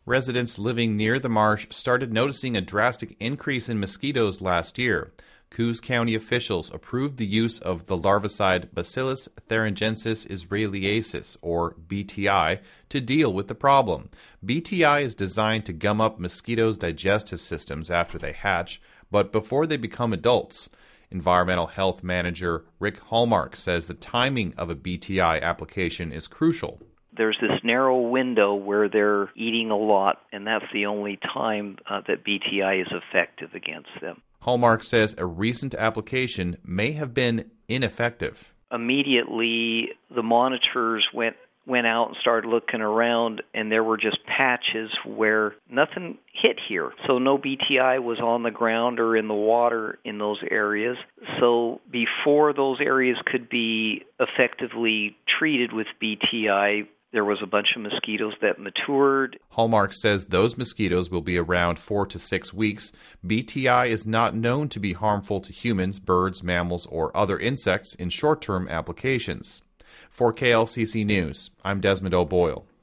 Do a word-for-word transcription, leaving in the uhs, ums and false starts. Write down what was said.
Residents living near the marsh started noticing a drastic increase in mosquitoes last year. Coos County officials approved the use of the larvicide Bacillus thuringiensis israeliensis, or B T I, to deal with the problem. B T I is designed to gum up mosquitoes' digestive systems after they hatch, but before they become adults. Environmental Health Manager Rick Hallmark says the timing of a B T I application is crucial. There's this narrow window where they're eating a lot, and that's the only time uh, that B T I is effective against them. Hallmark says a recent application may have been ineffective. Immediately, the monitors went went out and started looking around, and there were just patches where nothing hit here. So no B T I was on the ground or in the water in those areas. So before those areas could be effectively treated with B T I, there was a bunch of mosquitoes that matured. Hallmark says those mosquitoes will be around four to six weeks. B T I is not known to be harmful to humans, birds, mammals, or other insects in short-term applications. For K L C C News, I'm Desmond O'Boyle.